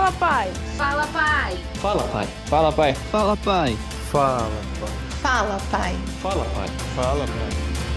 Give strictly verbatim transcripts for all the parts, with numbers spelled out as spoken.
Fala, pai. Fala, pai. Fala, pai. Fala, pai. Fala, pai. Fala, pai. Fala, pai. Fala, pai. Fala, pai.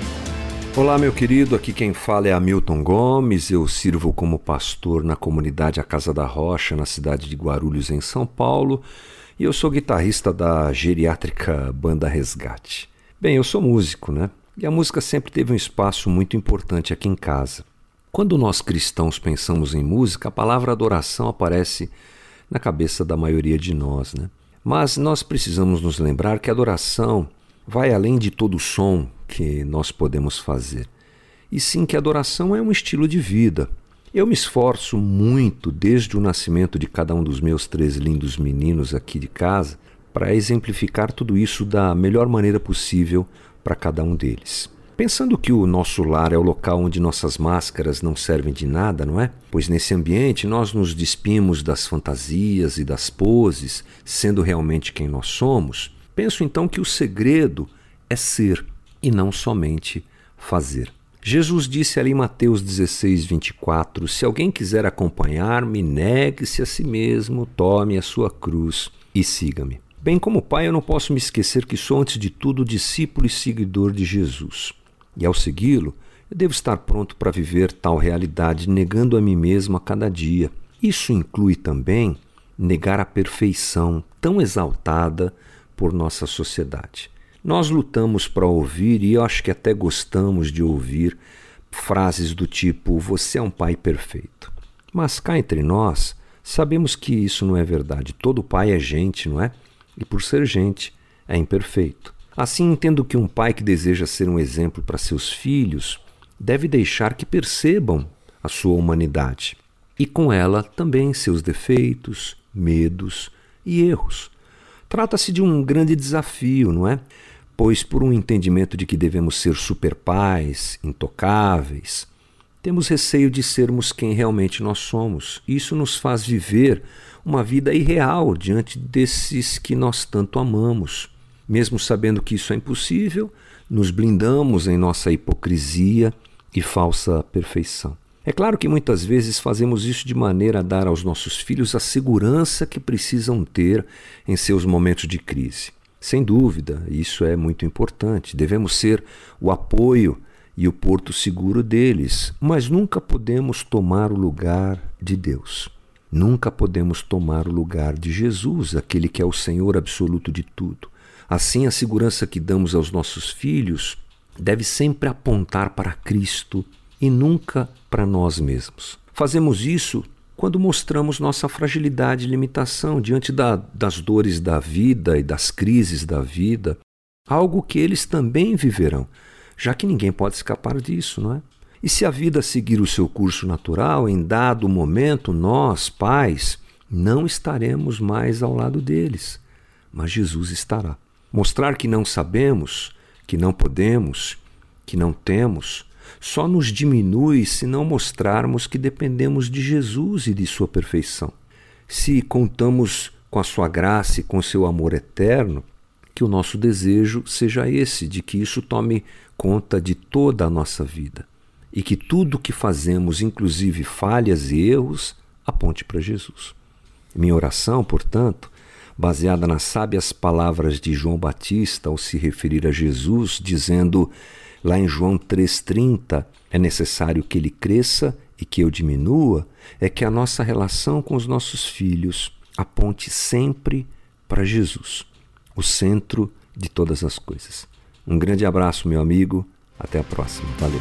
Olá, meu querido, aqui quem fala é Hamilton Gomes, eu sirvo como pastor na comunidade A Casa da Rocha, na cidade de Guarulhos, em São Paulo, e eu sou guitarrista da geriátrica Banda Resgate. Bem, eu sou músico, né? E a música sempre teve um espaço muito importante aqui em casa. Quando nós cristãos pensamos em música, a palavra adoração aparece na cabeça da maioria de nós, né? Mas nós precisamos nos lembrar que a adoração vai além de todo o som que nós podemos fazer. E sim que a adoração é um estilo de vida. Eu me esforço muito desde o nascimento de cada um dos meus três lindos meninos aqui de casa para exemplificar tudo isso da melhor maneira possível para cada um deles. Pensando que o nosso lar é o local onde nossas máscaras não servem de nada, não é? Pois nesse ambiente nós nos despimos das fantasias e das poses, sendo realmente quem nós somos. Penso então que o segredo é ser e não somente fazer. Jesus disse ali em Mateus dezesseis, vinte e quatro, se alguém quiser acompanhar-me, negue-se a si mesmo, tome a sua cruz e siga-me. Bem, como pai, eu não posso me esquecer que sou, antes de tudo, discípulo e seguidor de Jesus. E ao segui-lo, eu devo estar pronto para viver tal realidade, negando a mim mesmo a cada dia. Isso inclui também negar a perfeição tão exaltada por nossa sociedade. Nós lutamos para ouvir, e eu acho que até gostamos de ouvir, frases do tipo, você é um pai perfeito. Mas cá entre nós, sabemos que isso não é verdade. Todo pai é gente, não é? E por ser gente, é imperfeito. Assim, entendo que um pai que deseja ser um exemplo para seus filhos deve deixar que percebam a sua humanidade e com ela também seus defeitos, medos e erros. Trata-se de um grande desafio, não é? Pois por um entendimento de que devemos ser superpais, intocáveis, temos receio de sermos quem realmente nós somos. Isso nos faz viver uma vida irreal diante desses que nós tanto amamos. Mesmo sabendo que isso é impossível, nos blindamos em nossa hipocrisia e falsa perfeição. É claro que muitas vezes fazemos isso de maneira a dar aos nossos filhos a segurança que precisam ter em seus momentos de crise. Sem dúvida, isso é muito importante. Devemos ser o apoio e o porto seguro deles, mas nunca podemos tomar o lugar de Deus. Nunca podemos tomar o lugar de Jesus, aquele que é o Senhor absoluto de tudo. Assim, a segurança que damos aos nossos filhos deve sempre apontar para Cristo e nunca para nós mesmos. Fazemos isso quando mostramos nossa fragilidade e limitação diante da, das dores da vida e das crises da vida, algo que eles também viverão, já que ninguém pode escapar disso, não é? E se a vida seguir o seu curso natural, em dado momento, nós, pais, não estaremos mais ao lado deles, mas Jesus estará. Mostrar que não sabemos, que não podemos, que não temos, só nos diminui se não mostrarmos que dependemos de Jesus e de sua perfeição. Se contamos com a sua graça e com seu amor eterno, que o nosso desejo seja esse, de que isso tome conta de toda a nossa vida e que tudo o que fazemos, inclusive falhas e erros, aponte para Jesus. Minha oração, portanto, baseada nas sábias palavras de João Batista ao se referir a Jesus, dizendo lá em João três, trinta, é necessário que ele cresça e que eu diminua, é que a nossa relação com os nossos filhos aponte sempre para Jesus, o centro de todas as coisas. Um grande abraço, meu amigo. Até a próxima. Valeu.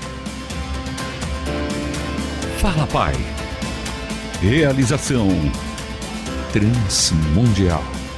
Fala, pai. Realização Transmundial.